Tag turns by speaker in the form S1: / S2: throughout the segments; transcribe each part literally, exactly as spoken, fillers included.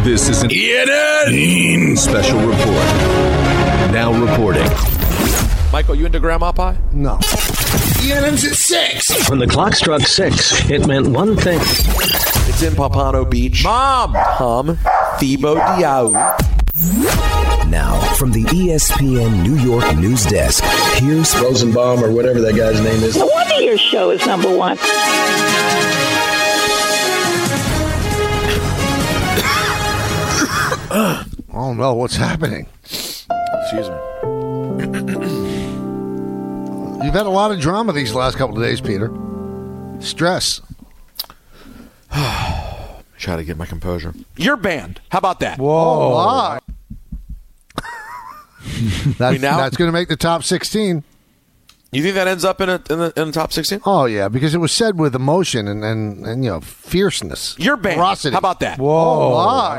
S1: This is an E N N special report. Now reporting.
S2: Michael, you into grandma pie?
S3: No.
S4: E N N's at six.
S5: When the clock struck six, it meant one thing.
S2: It's in Pompano Beach. Mom! Tom Thibault Diaw.
S6: Now, from the E S P N New York news desk, here's
S7: Rosenbaum or whatever that guy's name is.
S8: No wonder your show is number one.
S3: I don't know what's happening.
S2: Excuse me.
S3: You've had a lot of drama these last couple of days, Peter. Stress.
S2: Try to get my composure. You're banned. How about that?
S3: Whoa. Oh, that's
S2: now,
S3: that's going to make the top sixteen.
S2: You think that ends up in, a, in, the, in the top sixteen?
S3: Oh, yeah, because it was said with emotion and, and, and you know, fierceness.
S2: You're banned.
S3: Ferocity.
S2: How about that?
S3: Whoa. Oh,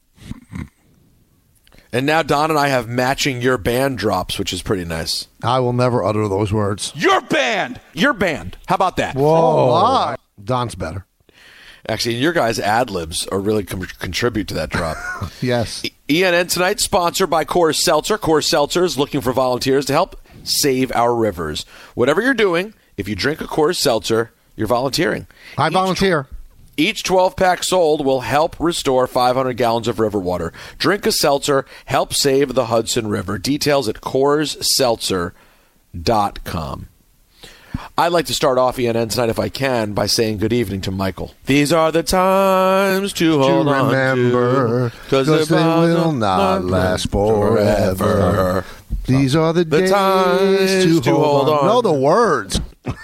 S2: and now Don and I have matching your band drops, which is pretty nice.
S3: I will never utter those words.
S2: You're banned. You're banned. How about that?
S3: Whoa. Oh, Don's better.
S2: Actually, your guys' ad-libs are really com- contribute to that drop.
S3: Yes.
S2: E- ENN tonight, sponsored by Coors Seltzer. Coors Seltzer is looking for volunteers to help save our rivers. Whatever you're doing, if you drink a Coors Seltzer, you're volunteering.
S3: I volunteer.
S2: Each twelve-pack sold will help restore five hundred gallons of river water. Drink a seltzer. Help save the Hudson River. Details at coors seltzer dot com. I'd like to start off E N N tonight, if I can, by saying good evening to Michael. These are the times to hold
S3: to
S2: on
S3: remember,
S2: because
S3: they will not last forever. forever. These are the,
S2: the
S3: days
S2: times
S3: to,
S2: to hold on.
S3: on. Know the words.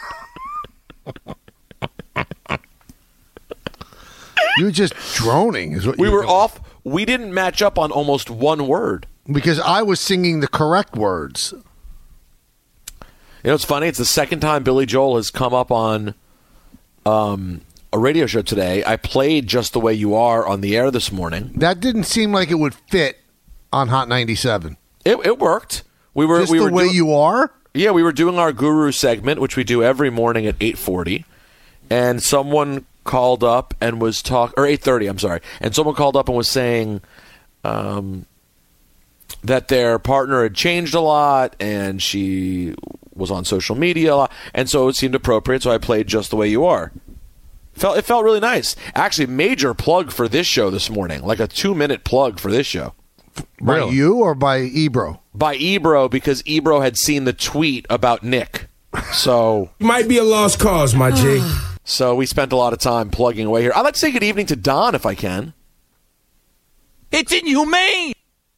S3: You were just droning. Is what
S2: we
S3: you
S2: were
S3: doing.
S2: off. We didn't match up on almost one word.
S3: Because I was singing the correct words.
S2: You know, it's funny. It's the second time Billy Joel has come up on um, a radio show today. I played Just the Way You Are on the air this morning.
S3: That didn't seem like it would fit on Hot ninety-seven.
S2: It, it worked. We were
S3: Just
S2: we
S3: the
S2: were
S3: way
S2: do-
S3: you are?
S2: Yeah, we were doing our Guru segment, which we do every morning at eight forty. And someone called up and was talk or eight thirty, I'm sorry. And someone called up and was saying um, that their partner had changed a lot and she was on social media a lot, and so it seemed appropriate, so I played Just the Way You Are. Felt It felt really nice. Actually, major plug for this show this morning, like a two-minute plug for this show.
S3: By
S2: Really?
S3: you or by Ebro?
S2: By Ebro, because Ebro had seen the tweet about Nick. So
S4: Might be a lost cause, my G.
S2: So we spent a lot of time plugging away here. I'd like to say good evening to Don, if I can.
S9: It's inhumane!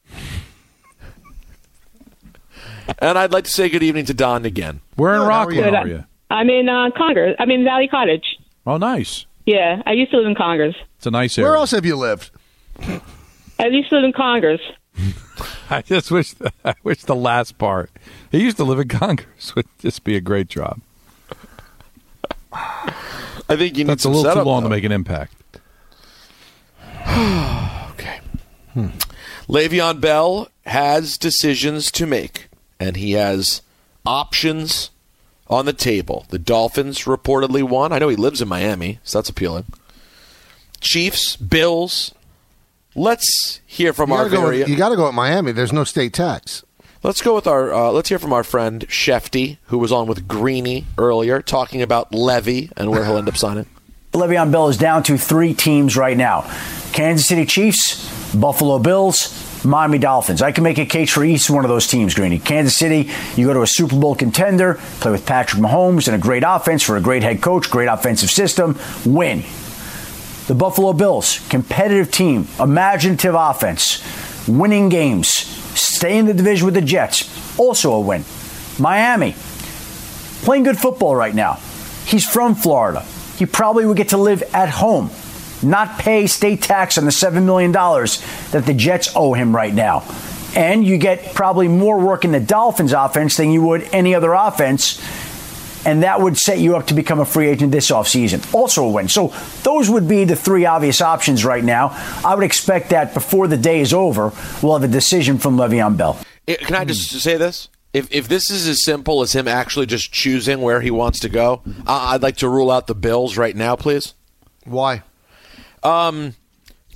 S2: And I'd like to say good evening to Don again.
S9: We're in
S3: Good, how are
S9: Rockland,
S3: you?
S9: are you?
S8: I'm in uh, Congress. I'm in Valley Cottage.
S9: Oh, nice.
S8: Yeah, I used to live in Congress.
S9: It's a nice area.
S3: Where else have you lived?
S8: I used to live in Congress.
S9: I just wish the, I wish the last part. He used to live in Congress would just be a great job.
S2: I think you need
S9: That's a
S2: some
S9: little too
S2: setup,
S9: long
S2: though.
S9: to make an impact.
S2: Okay. Hmm. Le'Veon Bell has decisions to make, and he has options on the table. The Dolphins reportedly won. I know he lives in Miami, so that's appealing. Chiefs, Bills. Let's hear from
S3: You
S2: our
S3: gotta, go
S2: very.
S3: with, you got to go at Miami. There's no state tax.
S2: Let's go with our. Uh, let's hear from our friend Shefty, who was on with Greeny earlier, talking about Levy and where he'll end up signing.
S10: Le'Veon Bell is down to three teams right now: Kansas City Chiefs, Buffalo Bills, Miami Dolphins. I can make a case for each one of those teams, Greeny. Kansas City, you go to a Super Bowl contender, play with Patrick Mahomes and a great offense for a great head coach, great offensive system, win. The Buffalo Bills, competitive team, imaginative offense, winning games, stay in the division with the Jets, also a win. Miami, playing good football right now. He's from Florida. He probably would get to live at home, not pay state tax on the seven million dollars that the Jets owe him right now. And you get probably more work in the Dolphins offense than you would any other offense. And that would set you up to become a free agent this offseason. Also a win. So those would be the three obvious options right now. I would expect that before the day is over, we'll have a decision from Le'Veon Bell.
S2: Can I just say this? If if this is as simple as him actually just choosing where he wants to go, uh, I'd like to rule out the Bills right now, please.
S3: Why?
S2: Um,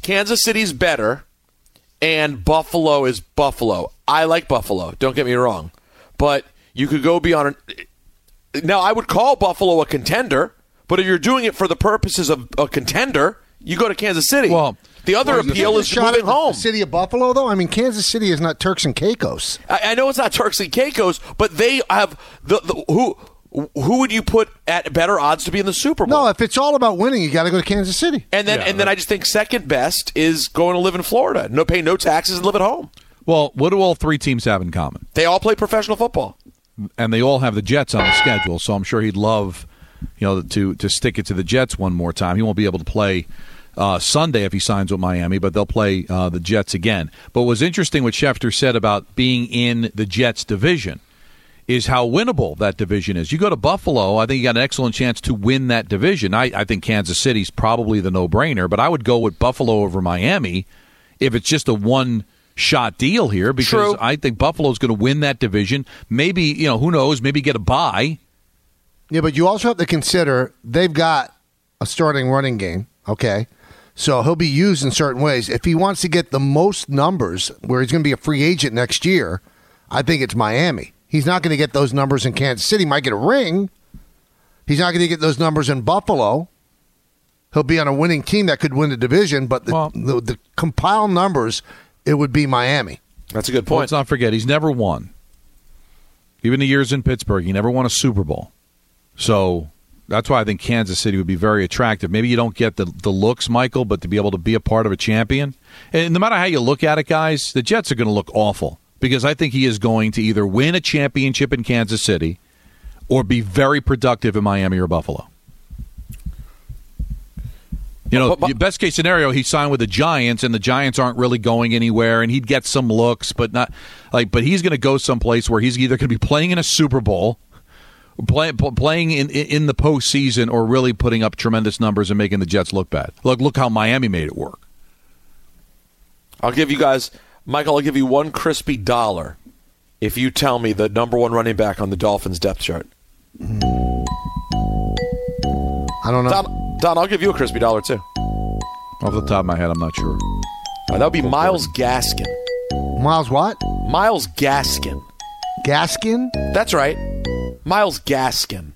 S2: Kansas City's better, and Buffalo is Buffalo. I like Buffalo. Don't get me wrong, but you could go beyond. Now, I would call Buffalo a contender, but if you're doing it for the purposes of a contender, you go to Kansas City.
S9: Well,
S2: the other
S3: Well,
S2: appeal
S3: the
S2: is
S3: shot
S2: moving
S3: at the
S2: home.
S3: City of Buffalo, though. I mean, Kansas City is not Turks and Caicos.
S2: I, I know it's not Turks and Caicos, but they have the, the who. Who would you put at better odds to be in the Super Bowl?
S3: No, if it's all about winning, you got to go to Kansas City.
S2: And then,
S9: Yeah,
S2: and then
S9: right.
S2: I just think second best is going to live in Florida. No, pay no taxes and live at home.
S9: Well, what do all three teams have in common?
S2: They all play professional football.
S9: And they all have the Jets on the schedule, so I'm sure he'd love, you know, to to stick it to the Jets one more time. He won't be able to play uh, Sunday if he signs with Miami, but they'll play uh, the Jets again. But what's interesting what Schefter said about being in the Jets division is how winnable that division is. You go to Buffalo, I think you got an excellent chance to win that division. I, I think Kansas City's probably the no-brainer, but I would go with Buffalo over Miami if it's just a one-shot deal here, because
S2: True.
S9: I think Buffalo's going to win that division. Maybe, you know, who knows, maybe get a bye.
S3: Yeah, but you also have to consider they've got a starting running game, okay? So he'll be used in certain ways. If he wants to get the most numbers where he's going to be a free agent next year, I think it's Miami. He's not going to get those numbers in Kansas City. He might get a ring. He's not going to get those numbers in Buffalo. He'll be on a winning team that could win the division, but the,
S9: Well-
S3: the, the compiled numbers, it would be Miami.
S2: That's a good
S9: Well,
S2: point.
S9: let's not forget, he's never won. Even the years in Pittsburgh, he never won a Super Bowl. So that's why I think Kansas City would be very attractive. Maybe you don't get the, the looks, Michael, but to be able to be a part of a champion. And no matter how you look at it, guys, the Jets are going to look awful, because I think he is going to either win a championship in Kansas City or be very productive in Miami or Buffalo. You know,
S2: But- but-
S9: best case scenario, he signed with the Giants, and the Giants aren't really going anywhere, and he'd get some looks, but not like. But he's going to go someplace where he's either going to be playing in a Super Bowl, play, playing in in the postseason, or really putting up tremendous numbers and making the Jets look bad. Look, look how Miami made it work.
S2: I'll give you guys, Michael, I'll give you one crispy dollar if you tell me the number one running back on the Dolphins depth chart.
S3: I don't know.
S2: Don, Don, I'll give you a crispy dollar, too.
S9: Off the top of my head, I'm not sure.
S2: Uh, that would be Myles Gaskin.
S3: Miles what?
S2: Myles Gaskin.
S3: Gaskin?
S2: That's right. Myles Gaskin.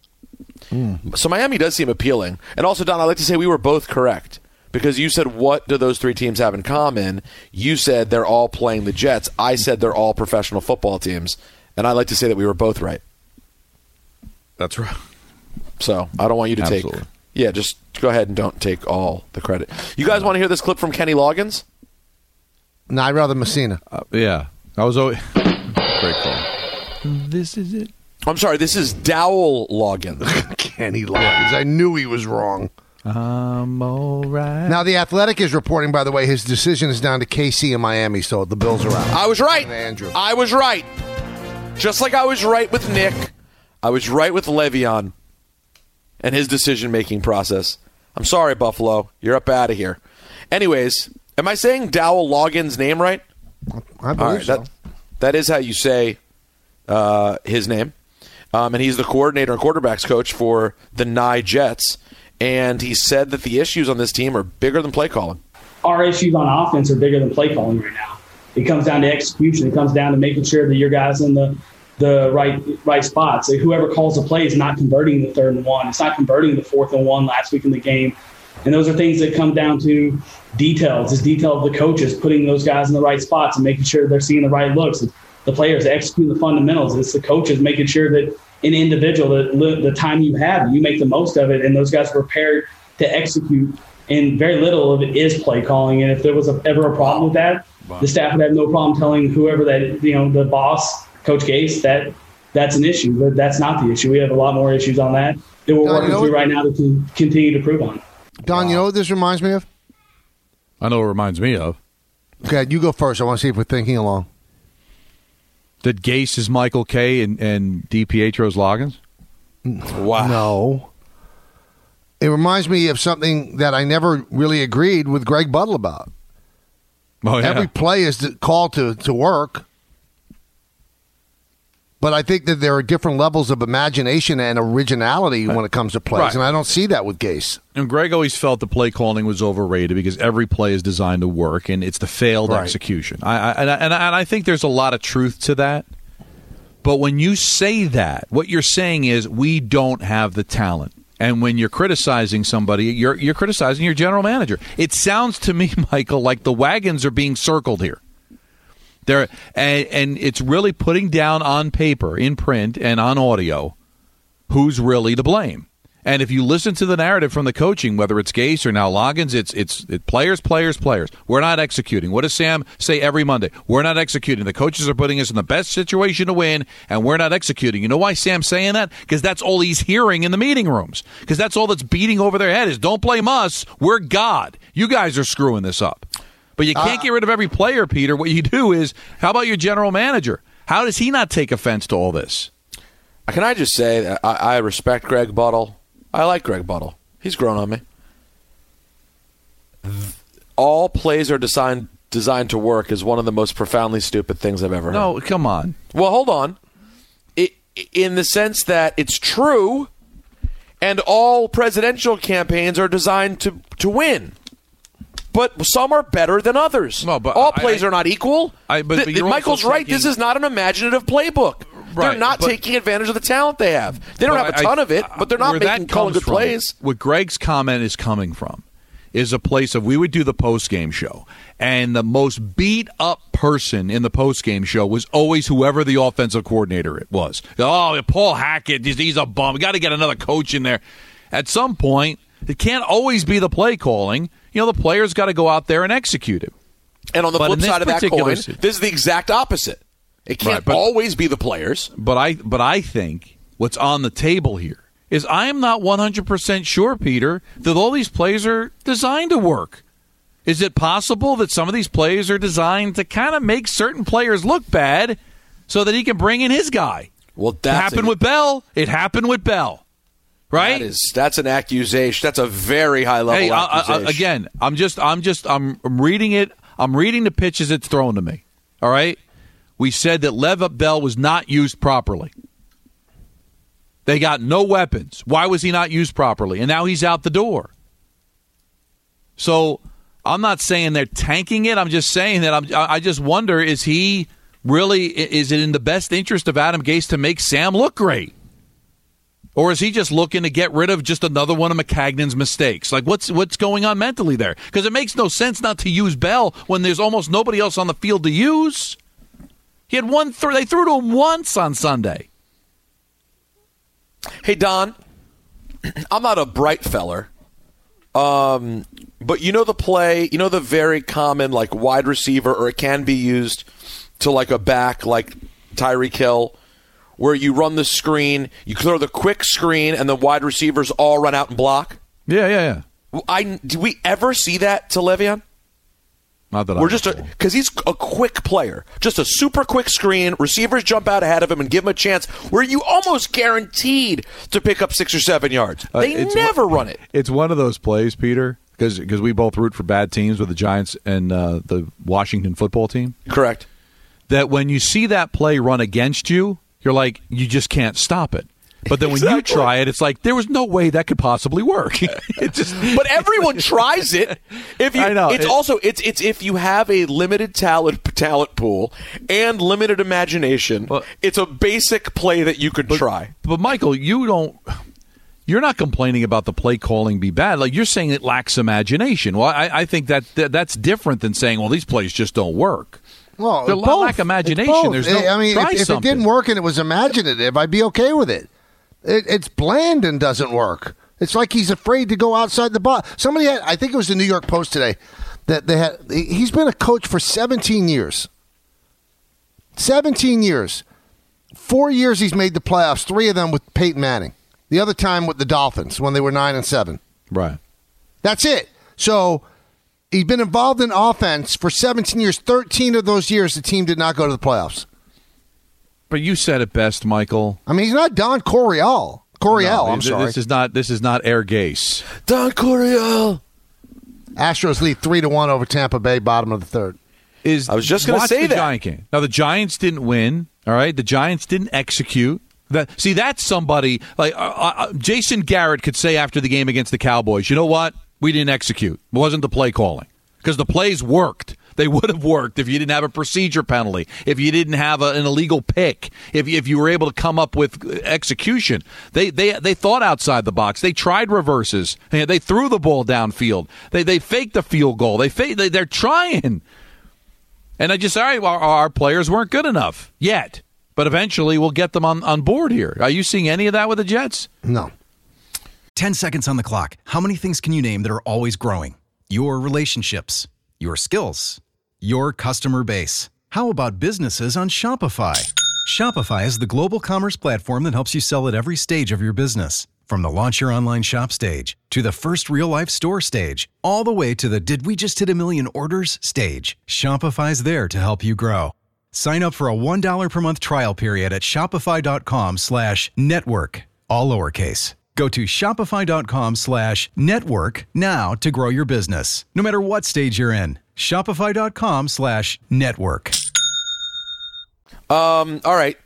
S2: So Miami does seem appealing. And also, Don, I'd like to say we were both correct, because you said, what do those three teams have in common? You said they're all playing the Jets. I said they're all professional football teams. And I'd like to say that we were both right.
S9: That's right.
S2: So I don't want you to
S9: Absolutely.
S2: take... Yeah, just go ahead and don't take all the credit. You guys want to hear this clip from Kenny Loggins?
S3: No, I'd rather Messina.
S9: Uh, yeah, I was always great call. This is it.
S2: I'm sorry, this is Dowell Loggins.
S3: Kenny Loggins. I knew he was wrong.
S9: I'm all right.
S3: Now, The Athletic is reporting, by the way, his decision is down to K C and Miami, so the Bills are out.
S2: I was right.
S3: Andrew.
S2: I was right. Just like I was right with Nick, I was right with Le'Veon and his decision-making process. I'm sorry, Buffalo. You're up out of here. Anyways, am I saying Dowell Loggins' name right?
S3: I believe
S2: All right,
S3: so.
S2: that, that is how you say uh, his name. Um, and he's the coordinator and quarterbacks coach for the N Y Jets. And he said that the issues on this team are bigger than play calling.
S11: Our issues on offense are bigger than play calling right now. It comes down to execution. It comes down to making sure that your guys in the the right right spots. So whoever calls the play is not converting the third and one. It's not converting the fourth and one last week in the game. And those are things that come down to details. It's detail of the coaches putting those guys in the right spots and making sure they're seeing the right looks. It's the players executing the fundamentals. It's the coaches making sure that an individual, the, the time you have, you make the most of it, and those guys are prepared to execute. And very little of it is play calling. And if there was a, ever a problem with that, wow. the staff would have no problem telling whoever that, you know, the boss, Coach Gase, that that's an issue. But that's not the issue. We have a lot more issues on that that we're
S3: Don,
S11: working
S3: you know
S11: through
S3: what?
S11: right now to con- continue to prove on.
S3: Don, wow. you know what this reminds me of?
S9: I know what it reminds me of.
S3: Okay, you go first. I want to see if we're thinking along.
S9: That Gase is Michael Kay and, and DiPietro's Loggins?
S2: Wow.
S3: No. It reminds me of something that I never really agreed with Greg Buttle about.
S9: Oh, yeah.
S3: Every play is called to, to work. But I think that there are different levels of imagination and originality when it comes to plays,
S9: Right.
S3: and I don't see that with Gase.
S9: And Greg always felt the play calling was overrated because every play is designed to work, and it's the failed
S3: Right.
S9: execution. I, I, and, I, and I and I think there's a lot of truth to that. But when you say that, what you're saying is we don't have the talent. And when you're criticizing somebody, you're you're criticizing your general manager. It sounds to me, Michael, like the wagons are being circled here. There, and, and it's really putting down on paper, in print, and on audio, who's really to blame. And if you listen to the narrative from the coaching, whether it's Gase or now Loggins, it's it's it, players, players, players. We're not executing. What does Sam say every Monday? We're not executing. The coaches are putting us in the best situation to win, and we're not executing. You know why Sam's saying that? Because that's all he's hearing in the meeting rooms. Because that's all that's beating over their head is, don't blame us. We're God. You guys are screwing this up. But you can't uh, get rid of every player, Peter. What you do is, how about your general manager? How does he not take offense to all this?
S2: Can I just say that I, I respect Greg Buttle. I like Greg Buttle. He's grown on me. All plays are designed designed to work is one of the most profoundly stupid things I've ever heard.
S9: No, come on.
S2: Well, hold on. It, in the sense that it's true, and all presidential campaigns are designed to, to win. But some are better than others.
S9: No, but
S2: all
S9: I,
S2: plays
S9: I,
S2: are not equal.
S9: I, but,
S2: Th-
S9: but
S2: Michael's right.
S9: taking...
S2: This is not an imaginative playbook.
S9: Right,
S2: they're not
S9: but,
S2: taking advantage of the talent they have. They don't have a ton
S9: I,
S2: of it, but they're not making calling good
S9: from,
S2: plays.
S9: What Greg's comment is coming from is a place of we would do the post-game show, and the most beat-up person in the post-game show was always whoever the offensive coordinator it was. Oh, Paul Hackett, he's, he's a bum. We got to get another coach in there. At some point, it can't always be the play calling. You know, the players got to go out there and execute it.
S2: And on the
S9: but
S2: flip side of that coin,
S9: si-
S2: this is the exact opposite. It can't
S9: right, but,
S2: always be the players.
S9: But I, but I think what's on the table here is I am not one hundred percent sure, Peter, that all these plays are designed to work. Is it possible that some of these plays are designed to kind of make certain players look bad so that he can bring in his guy?
S2: Well, that
S9: happened with Bell. It happened with Bell. Right?
S2: That is, that's an accusation. That's a very high level
S9: hey,
S2: accusation.
S9: I, I, again, I'm just, I'm just, I'm, I'm reading it. I'm reading the pitches it's thrown to me. All right. We said that Le'Veon Bell was not used properly. They got no weapons. Why was he not used properly? And now he's out the door. So I'm not saying they're tanking it. I'm just saying that I'm, I just wonder, is he really, is it in the best interest of Adam Gase to make Sam look great? Or is he just looking to get rid of just another one of McCagnon's mistakes? Like, what's what's going on mentally there? Because it makes no sense not to use Bell when there's almost nobody else on the field to use. He had one. Th- they threw to him once on Sunday.
S2: Hey, Don, I'm not a bright feller, um, but you know the play, you know the very common, like, wide receiver, or it can be used to, like, a back, like Tyreek Hill, where you run the screen, you throw the quick screen, and the wide receivers all run out and block?
S9: Yeah, yeah, yeah.
S2: I, did we ever see that to Le'Veon?
S9: Not that
S2: We're
S9: I
S2: just because he's a quick player, just a super quick screen. Receivers jump out ahead of him and give him a chance where you almost guaranteed to pick up six or seven yards. They uh, never
S9: one,
S2: run it.
S9: It's one of those plays, Peter, because because we both root for bad teams with the Giants and uh, the Washington football team.
S2: Correct.
S9: That when you see that play run against you, you're like, you just can't stop it. But then when exactly. you try it, it's like, there was no way that could possibly work. it just,
S2: but everyone tries it. If you,
S9: I know.
S2: It's it, also it's it's if you have a limited talent talent pool and limited imagination, well, it's a basic play that you could
S9: but,
S2: try.
S9: But Michael, you don't. You're not complaining about the play calling be bad. Like, you're saying it lacks imagination. Well, I, I think that, that that's different than saying, well, these plays just don't work.
S3: Well,
S9: they lack imagination. There's no.
S3: I mean,
S9: try
S3: if, if it didn't work and it was imaginative, I'd be okay with it. It, it's bland and doesn't work. It's like he's afraid to go outside the box. Somebody had, I think it was the New York Post today, that they had. He's been a coach for seventeen years. seventeen years. Four years he's made the playoffs. Three of them with Peyton Manning. The other time with the Dolphins when they were nine and seven.
S9: Right.
S3: That's it. So he's been involved in offense for seventeen years. Thirteen of those years, the team did not go to the playoffs.
S9: But you said it best, Michael.
S3: I mean, he's not Don Coryell. Coryell,
S9: no,
S3: I'm
S9: this,
S3: sorry.
S9: This is not. This is not Air Gase.
S2: Don Coryell.
S3: Astros lead three to one over Tampa Bay, bottom of the third.
S9: is
S2: I was just going to
S9: watch
S2: say
S9: the
S2: that.
S9: Giant game. Now the Giants didn't win. All right, the Giants didn't execute. That see, that's somebody like uh, uh, Jason Garrett could say after the game against the Cowboys. You know what? We didn't execute. It wasn't the play calling because the plays worked. They would have worked if you didn't have a procedure penalty, if you didn't have a, an illegal pick, if if you were able to come up with execution. They they they thought outside the box. They tried reverses. They threw the ball downfield. They they faked the field goal. They faked, they they're trying. And I just all right, our, our players weren't good enough yet, but eventually we'll get them on, on board here. Are you seeing any of that with the Jets?
S3: No.
S12: Ten seconds on the clock. How many things can you name that are always growing? Your relationships, your skills, your customer base. How about businesses on Shopify? Shopify is the global commerce platform that helps you sell at every stage of your business. From the launch your online shop stage, to the first real-life store stage, all the way to the did we just hit a million orders stage. Shopify's there to help you grow. Sign up for a one dollar per month trial period at shopify.com slash network, all lowercase. Go to shopify.com slash network now to grow your business, no matter what stage you're in. Shopify.com slash network.
S2: Um, all right.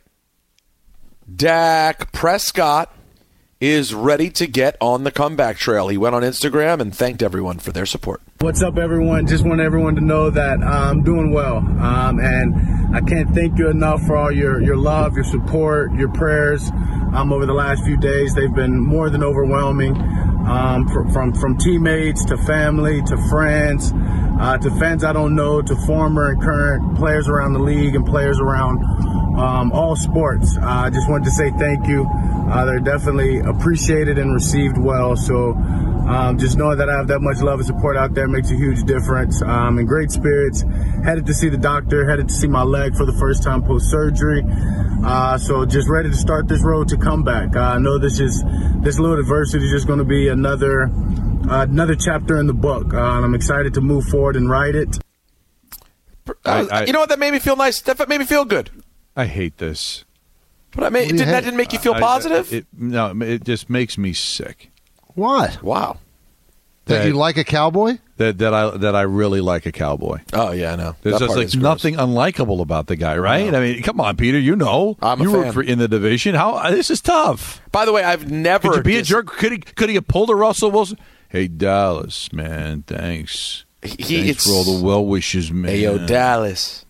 S2: Dak Prescott is ready to get on the comeback trail. He went on Instagram and thanked everyone for their support.
S13: What's up, everyone? Just want everyone to know that I'm doing well. Um, and I can't thank you enough for all your, your love, your support, your prayers um, over the last few days. They've been more than overwhelming. Um, from, from, from teammates to family to friends, uh, to fans I don't know, to former and current players around the league and players around um, all sports. Uh, I just wanted to say thank you. Uh, they're definitely appreciated and received well. So um, just knowing that I have that much love and support out there makes a huge difference. Um, in great spirits, headed to see the doctor, headed to see my leg for the first time post-surgery. Uh, so just ready to start this road to comeback. Uh, I know this is this little adversity is just going to be another uh, another chapter in the book. Uh, and I'm excited to move forward and write it.
S2: I, I, you know what? That made me feel nice. That made me feel good.
S9: I hate this.
S2: But I mean, did, that didn't make you feel positive?
S9: I, it, no, it just makes me sick.
S3: What?
S2: Wow.
S3: That, that you like a cowboy?
S9: That that I that I really like a cowboy.
S2: Oh yeah, I know.
S9: There's
S2: that
S9: just like nothing unlikable about the guy, right? I mean, come on, Peter. You know,
S2: I'm a
S9: you
S2: fan.
S9: root for in the division. How this is tough.
S2: By the way, I've never
S9: could you be
S2: dis-
S9: a jerk. Could he? Could he have pulled a Russell Wilson? Hey, Dallas, man, thanks.
S2: He,
S9: thanks for all the well wishes, man.
S2: Hey, yo, Dallas.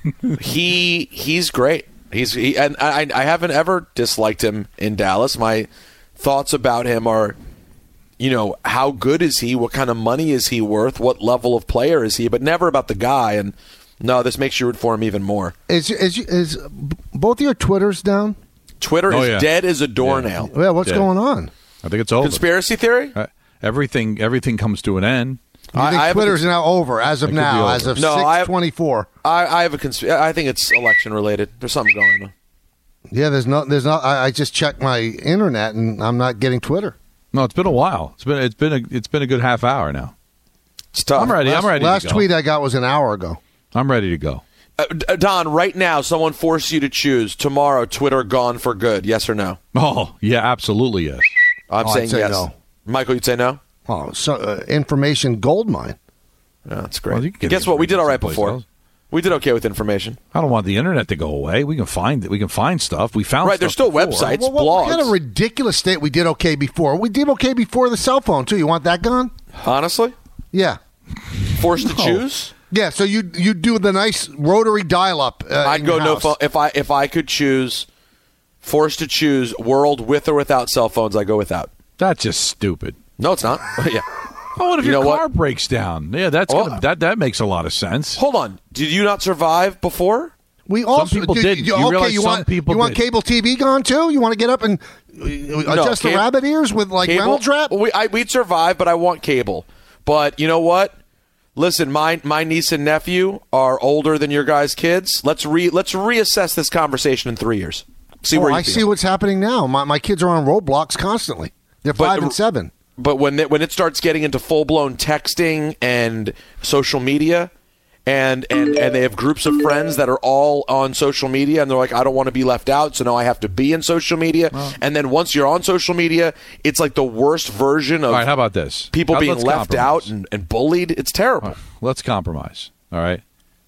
S2: he he's great. He's he, and I I haven't ever disliked him in Dallas. My thoughts about him are, you know, how good is he? What kind of money is he worth? What level of player is he? But never about the guy. And no, this makes you root for him even more.
S3: Is is is both of your Twitters down?
S2: Twitter
S9: oh,
S2: is
S9: yeah.
S2: dead as a doornail.
S3: Yeah, yeah what's
S9: dead.
S3: going on?
S9: I think it's over.
S2: Conspiracy theory?
S9: Uh, everything everything comes to an end.
S3: You think
S2: I,
S3: Twitter's I now over as of now, as of
S2: no,
S3: six twenty-four?
S2: I, I have a consp- I think it's election related. There's something going on.
S3: Yeah, there's no, there's not. I, I just checked my internet and I'm not getting Twitter.
S9: No, it's been a while. It's been it's been a it's been a good half hour now.
S2: It's tough.
S9: I'm ready.
S3: Last,
S9: I'm ready.
S3: Last
S9: to go.
S3: tweet I got was an hour ago.
S9: I'm ready to go.
S2: Uh, Don, right now, someone forced you to choose tomorrow. Twitter gone for good? Yes or no?
S9: Oh yeah, absolutely yes.
S2: I'm
S3: oh,
S2: saying
S3: I'd say
S2: yes.
S3: No.
S2: Michael, you'd say no.
S3: Oh, so uh, information goldmine.
S2: Yeah, that's great.
S9: Well, you can get
S2: Guess what? We did all right
S9: someplace
S2: before.
S9: else.
S2: We did okay with information.
S9: I don't want the internet to go away. We can find we can find stuff. We found
S2: right.
S9: stuff
S2: There's still
S9: before.
S2: websites,
S3: well, well,
S2: blogs.
S3: What kind of ridiculous state we did okay before? We did okay before the cell phone too. You want that gone?
S2: Honestly,
S3: yeah.
S2: Forced to
S9: No.
S2: choose.
S3: Yeah. So you you do the nice rotary dial-up. Uh,
S2: I'd
S3: in
S2: go
S3: your
S2: no
S3: house.
S2: phone if I if I could choose. Forced to choose world with or without cell phones. I go without.
S9: That's just stupid.
S2: No, it's not. yeah.
S9: Oh, what if
S2: You
S9: your
S2: know
S9: car
S2: what?
S9: breaks down? Yeah, that's
S2: Oh.
S9: gonna, that that makes a lot of sense.
S2: Hold on. Did you not survive before?
S3: We also
S9: people
S3: did,
S9: didn't.
S3: You,
S9: You
S3: okay,
S9: realize
S3: you
S9: some
S3: want
S9: people
S3: you want
S9: did.
S3: cable T V gone too? You want to get up and uh, adjust the
S2: cable-
S3: rabbit ears with like
S2: Cable-
S3: Reynolds wrap?
S2: We, I, we'd survive, but I want cable. But you know what? Listen, my my niece and nephew are older than your guys' kids. Let's re let's reassess this conversation in three years. See
S3: oh,
S2: where you
S3: I
S2: feel.
S3: see what's happening now. My my kids are on Roblox constantly. They're
S2: But-
S3: five and seven.
S2: But when it, when it starts getting into full blown texting and social media, and, and and they have groups of friends that are all on social media, and they're like, I don't want to be left out, so now I have to be in social media.
S9: Well.
S2: And then once you're on social media, it's like the worst version of
S9: All right, how about this?
S2: people
S9: How-
S2: being
S9: let's
S2: left
S9: compromise.
S2: out and, and bullied. It's terrible.
S9: Let's compromise. All right.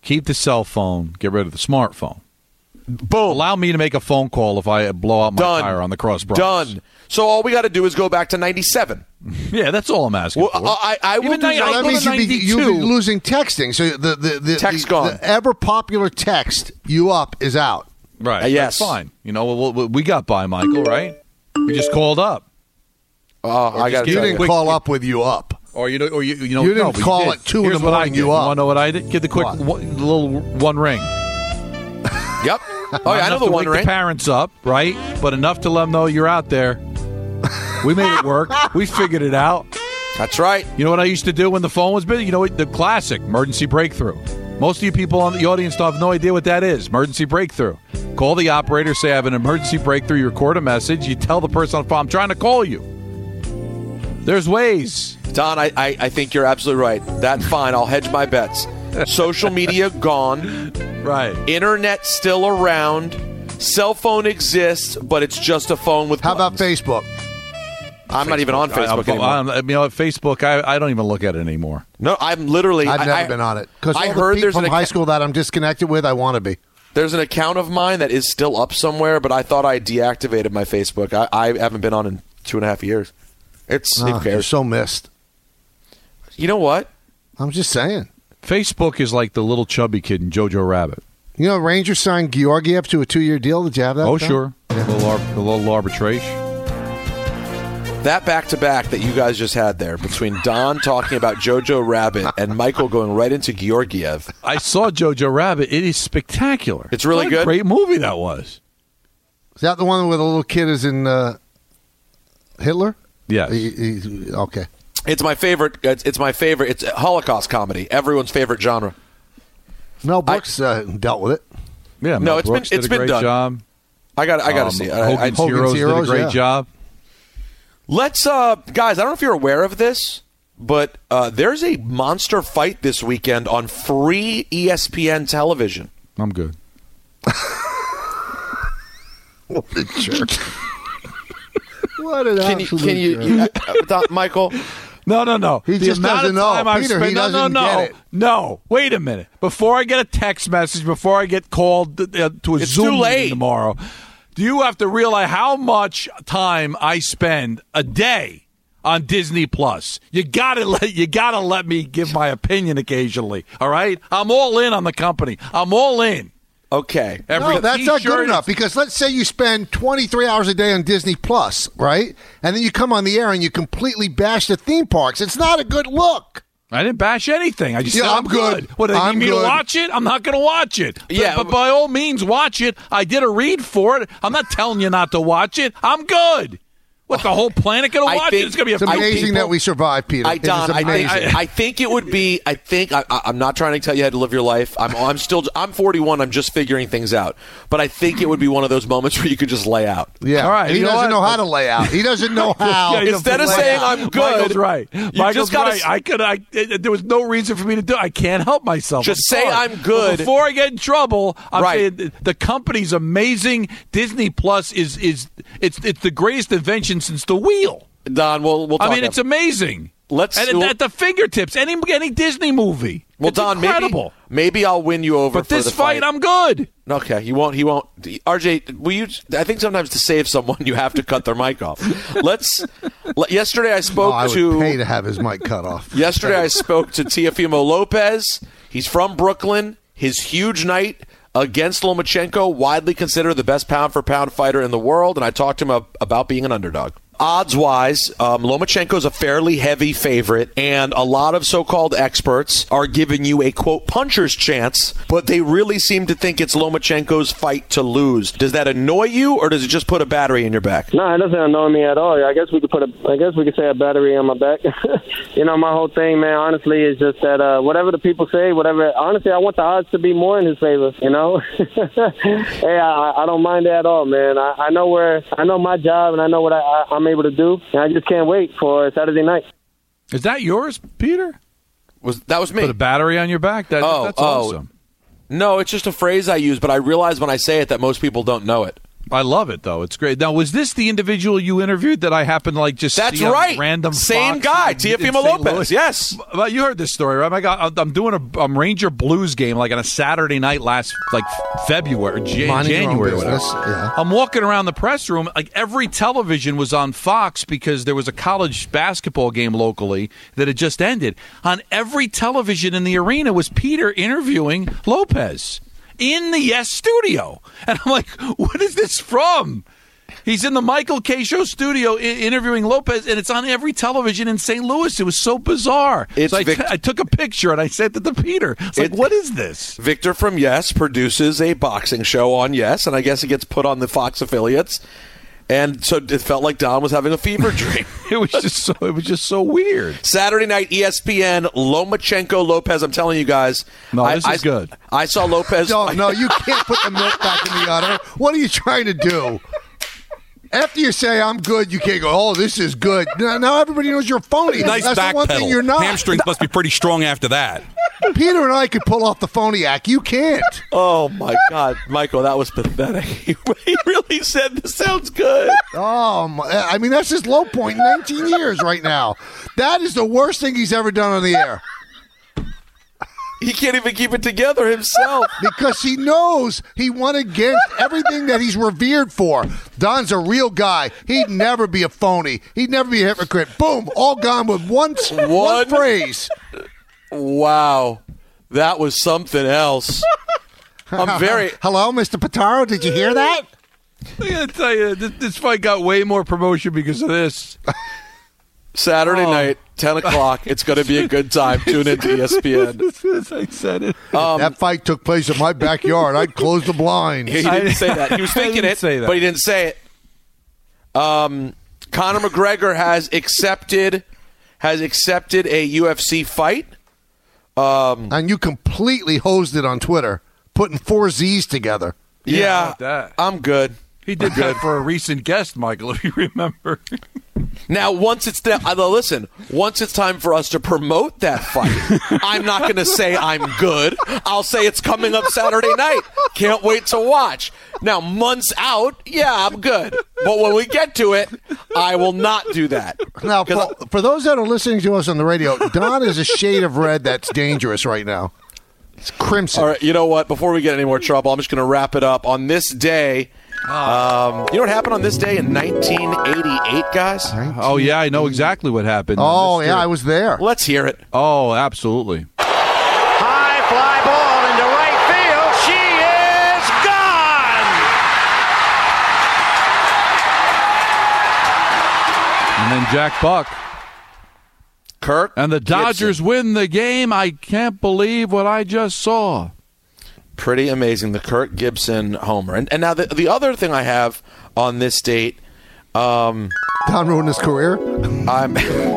S9: Keep the cell phone. Get rid of the smartphone.
S2: Boom.
S9: Allow me to make a phone call if I blow out my
S2: Done.
S9: tire on the cross bars.
S2: Done. So all we got to do is go back to ninety-seven.
S9: Yeah, that's all I'm asking
S2: well,
S9: for.
S2: I, I will
S9: Even
S2: do
S9: ni-
S2: that.
S9: I'll
S3: That
S9: go
S3: means
S9: to
S3: you'd be, you'd be
S9: ninety-two.
S3: losing texting. So the the the,
S2: Text
S3: the,
S2: gone.
S3: the ever popular text you up is out.
S9: Right.
S2: Uh, yes.
S9: That's fine. You know, we, we, we got by, Michael, right? We just called up.
S2: Oh, I got
S3: You didn't
S9: quick-
S3: call up with you up.
S9: Or you know, or you, you know,
S3: You didn't
S9: no, but
S3: call
S9: did.
S3: at two in
S9: Here's
S3: the
S9: what I
S3: morning,
S9: did.
S3: you
S9: You
S3: up.
S9: want to know what I did? Give the quick
S3: What?
S9: one, little one ring.
S2: Yep. Oh, yeah, I know the
S9: to
S2: one
S9: wake
S2: ring.
S9: the parents up, right? But enough to let them know you're out there. We made it work. We figured it out.
S2: That's right.
S9: You know what I used to do when the phone was busy? You know what? The classic emergency breakthrough. Most of you people on the audience don't have no idea what that is. Emergency breakthrough. Call the operator, say I have an emergency breakthrough. You record a message. You tell the person on the phone, I'm trying to call you. There's ways.
S2: Don, I, I, I think you're absolutely right. That's fine. I'll hedge my bets. Social media gone.
S9: Right.
S2: Internet still around. Cell phone exists, but it's just a phone with
S3: How about
S2: buttons.
S3: Facebook?
S2: I'm not even on Facebook
S9: I,
S2: anymore.
S9: I'm, I, you know, Facebook, I, I don't even look at it anymore.
S2: No, I'm literally.
S3: I've
S2: I,
S3: never
S2: I,
S3: been on it because
S2: I
S3: all
S2: heard
S3: the
S2: there's
S3: people
S2: an
S3: from high
S2: acca-
S3: school that I'm disconnected with. I want to be.
S2: There's an account of mine that is still up somewhere, but I thought I deactivated my Facebook. I, I haven't been on in two and a half years. It's
S3: Oh,
S2: who
S3: you're
S2: cares?
S3: so missed.
S2: You know what?
S3: I'm just saying.
S9: Facebook is like the little chubby kid in Jojo Rabbit.
S3: You know, Rangers signed Georgiev to a two-year deal. Did you have that?
S9: Oh,
S3: Don?
S9: sure. A little, ar- a little arbitration.
S2: That back-to-back that you guys just had there between Don talking about Jojo Rabbit and Michael going right into Georgiev.
S9: I saw Jojo Rabbit. It is spectacular.
S2: It's really
S9: What a
S2: good?
S9: great movie that was.
S3: Is that the one where the little kid is in uh, Hitler?
S9: Yes.
S3: He, he, okay.
S2: It's my favorite. It's, it's my favorite. It's a Holocaust comedy. Everyone's favorite genre.
S3: Mel Brooks uh, dealt with it.
S9: Yeah,
S2: No,
S9: Mel
S2: it's
S9: Brooks
S2: been- it's
S9: did a
S2: been
S9: great
S2: done.
S9: job.
S2: I got. I got to
S9: Um,
S2: see it. I, I,
S9: Hogan's, Heroes, did a
S3: Heroes,
S9: great
S3: yeah.
S9: job.
S2: Let's, uh, guys. I don't know if you're aware of this, but uh, there's a monster fight this weekend on free E S P N television.
S9: I'm good.
S3: What a jerk. What an
S2: Can you?
S3: absolute
S2: Can you,
S3: jerk.
S2: you uh, Don- Michael?
S9: No, no, no.
S3: He
S9: the
S3: just
S9: amount
S3: doesn't
S9: of
S3: know.
S9: time I've
S3: Peter,
S9: spent,
S3: he
S9: no, no,
S3: doesn't
S9: no,
S3: get it.
S9: no. Wait a minute. Before I get a text message, before I get called uh, to a
S2: It's
S9: Zoom
S2: too late.
S9: meeting tomorrow, do you have to realize how much time I spend a day on Disney Plus? You gotta let you gotta let me give my opinion occasionally. All right, I'm all in on the company. I'm all in.
S2: Okay.
S9: Every
S3: no, that's not
S9: t-shirt
S3: good enough because let's say you spend twenty-three hours a day on Disney Plus, right? And then you come on the air and you completely bash the theme parks. It's not a good look.
S9: I didn't bash anything. I just
S3: Yeah,
S9: said I'm,
S3: I'm good.
S9: What, do you
S3: I'm
S9: need me to
S3: good.
S9: watch it? I'm not going to watch it.
S2: Yeah,
S9: but, but by all means, watch it. I did a read for it. I'm not telling you not to watch it. I'm good. What, the whole planet going
S2: I
S9: to watch
S2: think
S9: it? It's going to be a
S3: It's
S9: few
S3: amazing
S9: people.
S3: that we survived, Peter.
S2: I,
S3: It is
S2: Don, I,
S3: amazing.
S2: I, I think it would be. I think I, I- I'm not trying to tell you how to live your life. I'm. I'm still. I'm forty-one. I'm just figuring things out. But I think it would be one of those moments where you could just lay out.
S3: yeah.
S9: All right,
S3: He
S9: you know
S3: doesn't
S9: what?
S3: know how to lay out. He doesn't know how.
S9: Yeah, you
S2: Instead
S9: don't
S2: of
S9: lay
S2: saying
S9: out.
S2: I'm good,
S9: Michael's right.
S2: you
S9: Michael's
S2: just gotta
S9: right.
S2: s-
S9: I could. I. It, there was no reason for me to do it. I can't help myself.
S2: Just
S9: I'm
S2: say
S9: sorry.
S2: I'm good.
S9: But before I get in trouble, I'm
S2: Right.
S9: saying th- the company's amazing. Disney Plus is is it's it's the greatest invention since the wheel.
S2: Don, we'll. we'll talk
S9: I mean, it's
S2: after.
S9: amazing.
S2: Let's-
S9: and
S2: we'll-
S9: at the fingertips. Any any Disney movie.
S2: Well,
S9: it's
S2: Don,
S9: incredible.
S2: maybe maybe I'll win you over.
S9: But
S2: for
S9: this
S2: the
S9: fight, I'm good.
S2: Okay, he won't. He won't. R J, will you? I think sometimes to save someone, you have to cut their mic off. Let's. le- Yesterday, I spoke
S3: Oh, I would
S2: to.
S3: pay to have his mic cut off.
S2: Yesterday, I spoke to Teofimo Lopez. He's from Brooklyn. His huge night against Lomachenko, widely considered the best pound-for-pound fighter in the world, and I talked to him ab- about being an underdog. Odds-wise, um, Lomachenko's a fairly heavy favorite, and a lot of so-called experts are giving you a, quote, puncher's chance, but they really seem to think it's Lomachenko's fight to lose. Does that annoy you, or does it just put a battery in your back?
S14: No, it doesn't annoy me at all. I guess we could put a, I guess we could say a battery on my back. You know, my whole thing, man, honestly, is just that uh, whatever the people say, whatever. Honestly, I want the odds to be more in his favor. You know, hey, I, I don't mind that at all, man. I, I know where, I know my job, and I know what I, I, I'm able to do, and I just can't wait for Saturday night.
S9: Is that yours, Peter?
S2: Was that was me?
S9: Put a battery on your back? That,
S2: Oh,
S9: that's
S2: oh.
S9: awesome.
S2: No, it's just a phrase I use, but I realize when I say it that most people don't know it.
S9: I love it, though. It's great. Now, was this the individual you interviewed that I happened to like just
S2: That's
S9: see on
S2: right.
S9: random
S2: Same
S9: Fox
S2: guy,
S9: in-
S2: Teofimo
S9: in Saint
S2: Lopez.
S9: Louis?
S2: Yes.
S9: Well, you heard this story, right? I got, I'm doing a um, Ranger Blues game like on a Saturday night last like February, Jan-
S3: Minding your own
S9: January, or whatever.
S3: business, yeah.
S9: I'm walking around the press room. Like every television was on Fox because there was a college basketball game locally that had just ended. On every television in the arena was Peter interviewing Lopez in the Yes studio, and I'm like, "What is this from?" He's in the Michael K. Show studio I- interviewing Lopez, and it's on every television in Saint Louis. It was so bizarre.
S2: It's
S9: so I,
S2: Vic-
S9: t- I took a picture and I sent it to Peter. It's like,
S2: It-
S9: what is this?
S2: Victor from Yes produces a boxing show on Yes, and I guess it gets put on the Fox affiliates. And so it felt like Don was having a fever dream.
S9: It was just so. It was just so weird.
S2: Saturday night, E S P N, Lomachenko Lopez. I'm telling you guys.
S9: No,
S2: I,
S9: this
S2: I,
S9: is good.
S2: I saw Lopez.
S3: No, no, you can't put the milk back in the udder. What are you trying to do? After you say I'm good, you can't go, oh, this is good. Now, now everybody knows you're phony.
S15: Nice
S3: That's
S15: back
S3: the one thing
S15: pedal.
S3: you're not.
S15: Hamstrings must be pretty strong after that.
S3: Peter and I could pull off the phony act. You can't.
S2: Oh, my God. Michael, that was pathetic. He really said this sounds good.
S3: Oh, my, I mean, that's his low point in nineteen years right now. That is the worst thing he's ever done on the air.
S2: He can't even keep it together himself.
S3: Because he knows he went against everything that he's revered for. Don's a real guy. He'd never be a phony. He'd never be a hypocrite. Boom, all gone with one, one, one phrase.
S2: Wow. That was something else. I'm very...
S3: Hello, Mister Pitaro. Did you hear that?
S9: I gotta tell you, this, this fight got way more promotion because of this.
S2: Saturday
S9: Oh.
S2: night, ten o'clock. It's going to be a good time. Tune into E S P N.
S9: I said it.
S2: Um,
S3: that fight took place in my backyard. I'd close the blinds.
S2: He didn't say that. He was
S9: I
S2: thinking
S9: didn't
S2: it,
S9: say that.
S2: but he didn't say it. Um, Conor McGregor has accepted has accepted a U F C fight. Um,
S3: and you completely hosed it on Twitter, putting four Z's together.
S2: yeah,
S9: that.
S2: I'm good.
S9: He did that for a recent guest, Michael, if you remember.
S2: Now, once it's done, uh, listen. Once it's time for us to promote that fight, I'm not going to say I'm good. I'll say it's coming up Saturday night. Can't wait to watch. Now, months out, yeah, I'm good. But when we get to it, I will not do that.
S3: Now, for, for those that are listening to us on the radio, Don is a shade of red that's dangerous right now. It's crimson.
S2: All right, you know what? Before we get any more trouble, I'm just going to wrap it up. On this day, um, you know what happened on this day in nineteen eighty-eight, guys?
S9: Oh, yeah, I know exactly what happened.
S3: Oh,
S9: Mister
S3: yeah, I was there.
S2: Let's hear it.
S9: Oh, absolutely.
S16: High fly ball into right field. She is gone.
S9: And then Jack Buck.
S2: Kirk.
S9: And the Dodgers
S2: Gibson.
S9: win the game. I can't believe what I just saw.
S2: Pretty amazing, the Kirk Gibson homer. And, and now the, the other thing I have on this date, um,
S3: Don ruined his career.
S2: I'm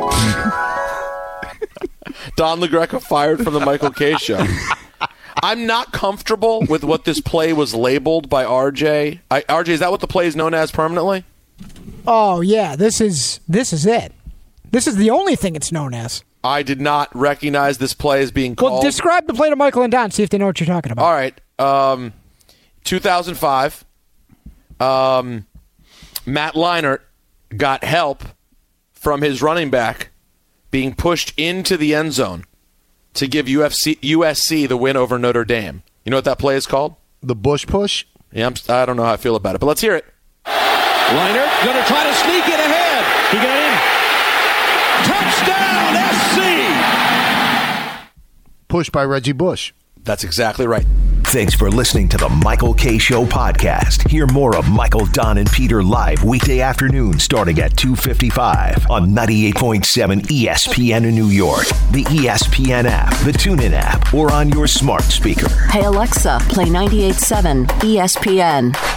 S2: Don LaGreca fired from the Michael K. Show. I'm not comfortable with what this play was labeled by R J. I, R J, is that what the play is known as permanently?
S17: Oh yeah, this is this is it. This is the only thing it's known as.
S2: I did not recognize this play as being called.
S17: Well, describe the play to Michael and Don. See if they know what you're talking about.
S2: All right. Um, two thousand five, um, Matt Leinart got help from his running back being pushed into the end zone to give U F C, U S C the win over Notre Dame. You know what that play is called?
S3: The Bush push?
S2: Yeah, I'm, I don't know how I feel about it, but let's hear it.
S16: Leinart going to try to sneak it ahead. He got in. Touchdown, S C!
S3: Pushed by Reggie Bush.
S2: That's exactly right.
S6: Thanks for listening to the Michael K. Show podcast. Hear more of Michael, Don, and Peter live weekday afternoon starting at two fifty-five on ninety-eight point seven E S P N in New York, the E S P N app, the TuneIn app, or on your smart speaker.
S18: Hey Alexa, play ninety-eight point seven E S P N.